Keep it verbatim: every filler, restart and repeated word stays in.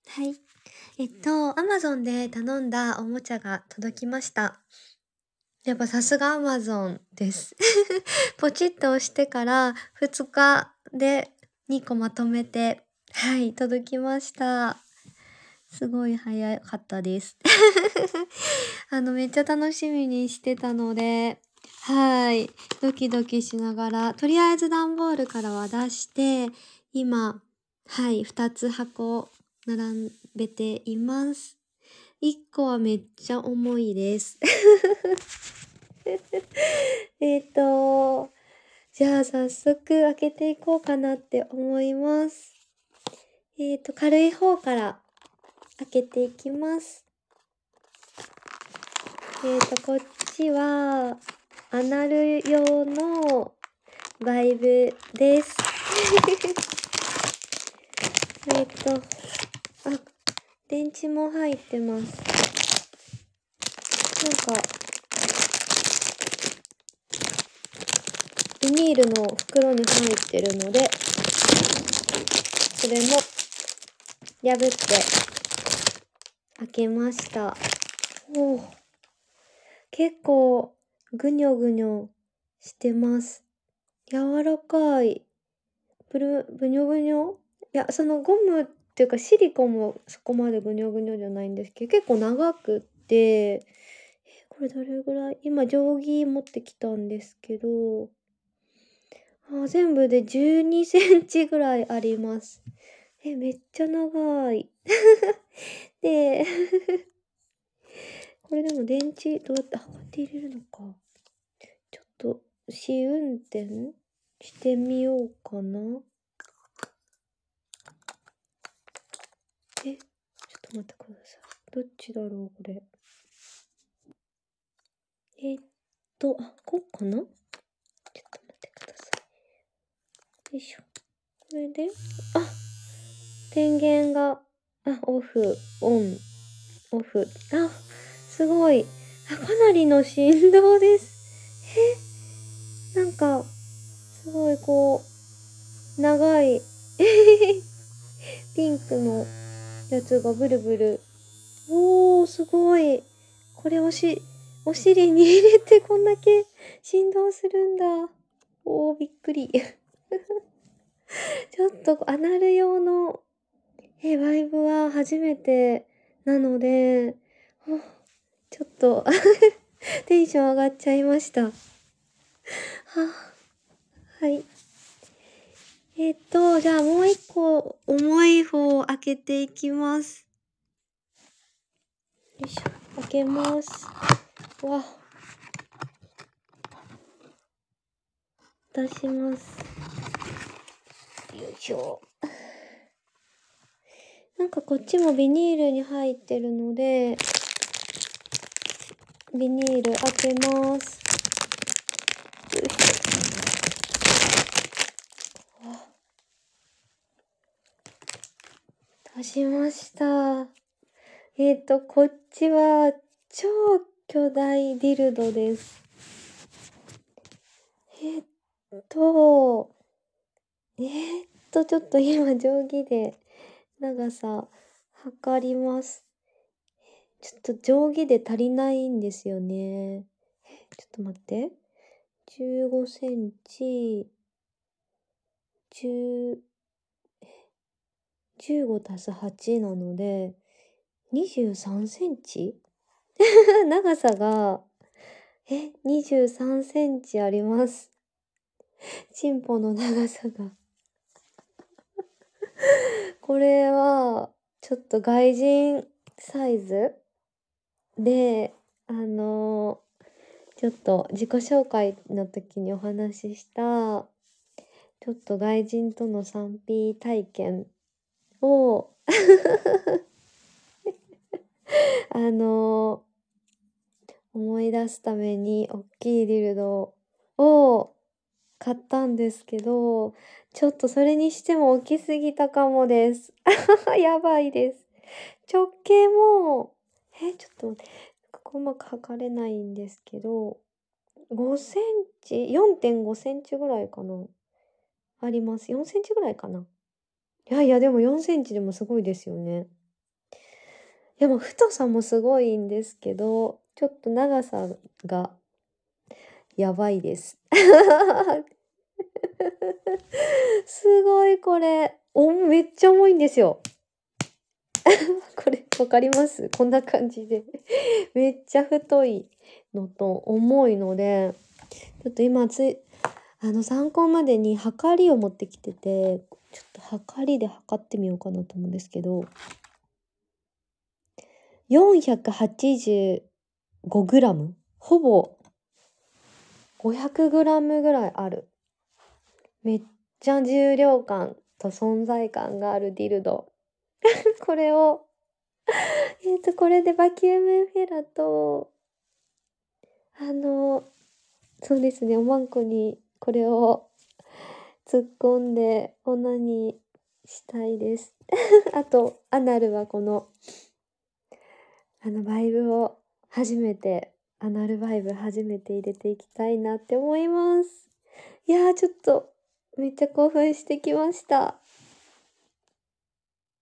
はい。えっと、Amazon で頼んだおもちゃが届きました。やっぱさすが Amazon です。ポチッと押してからふつかでにこまとめて、はい、届きました。すごい早かったです。あの、めっちゃ楽しみにしてたので、はい、ドキドキしながら、とりあえず段ボールからは出して、今、はい、ふたつ箱並べています。いっこはめっちゃ重いです。えっと、じゃあ早速開けていこうかなって思います。えっと、軽い方から開けていきます。えっと、こっちは、アナル用のバイブです。えっと、あ、電池も入ってます。なんか、ビニールの袋に入ってるので、それも破って開けました。おー、結構ぐにょぐにょしてます。柔らかい。ブル、ぶにょぶにょいや、そのゴムっていうかシリコンもそこまでぐにょぐにょじゃないんですけど、結構長くって、えこれどれぐらい今定規持ってきたんですけど、あ、全部でじゅうにセンチぐらいあります。え、めっちゃ長い。で、これでも電池どうやって、あ、こうやって入れるのか。ちょっと試運転してみようかな。え、ちょっと待ってください。どっちだろう、これ。えーっと、あ、こうかな。ちょっと待ってください。よいしょ。これで、あ、電源が、あ、オフ、オン、オフ。あ、すごい。あ、かなりの振動です。え、なんか、すごいこう、長い、ピンクのやつがブルブル。おー、すごい。これおし、お尻に入れてこんだけ振動するんだ。おー、びっくり。ちょっとアナル用のえバイブは初めてなので、おちょっとテンション上がっちゃいました。ははい。えっと、じゃあもう一個重い方を開けていきます。よいしょ。開けます。わ。出します。よいしょ。なんかこっちもビニールに入ってるので、ビニール開けます。よいしょ。わ。出しました。えっと、こっちは超巨大ディルドです。えっと、えーっと、ちょっと今定規で長さ測ります。ちょっと定規で足りないんですよね。ちょっと待って。じゅうごセンチ、じゅう、じゅうごたすはちなので、にじゅうさんセンチ長さが、え、にじゅうさんセンチあります。チンポの長さが。これは、ちょっと外人サイズで、あのちょっと自己紹介の時にお話しした、ちょっと外人との スリーピー 体験をあの思い出すために大きいディルドを買ったんですけど、ちょっとそれにしても大きすぎたかもです。やばいです。直径も、え、ちょっと待って、ここうまく測れないんですけど、ごセンチ、よんてんごセンチぐらいかな。あります。よんセンチぐらいかな。いやいや、でもよんセンチでもすごいですよね。 や、もう太さもすごいんですけど、ちょっと長さがやばいです。すごいこれ。おめっちゃ重いんですよ。これ分かります？こんな感じで。めっちゃ太いのと重いので、ちょっと今ついあの、参考までに測りを持ってきてて、ちょっと測りで測ってみようかなと思うんですけど、よんひゃくはちじゅうごグラム、ほぼごひゃくグラムぐらいある。めっちゃ重量感と存在感があるディルド。これを、えっと、これでバキュームフェラと、あの、そうですね、おまんこにこれを突っ込んでオナニーしたいです。あと、アナルはこの、あの、バイブを初めて、アナルバイブ初めて入れていきたいなって思います。いやー、ちょっと、めっちゃ興奮してきました。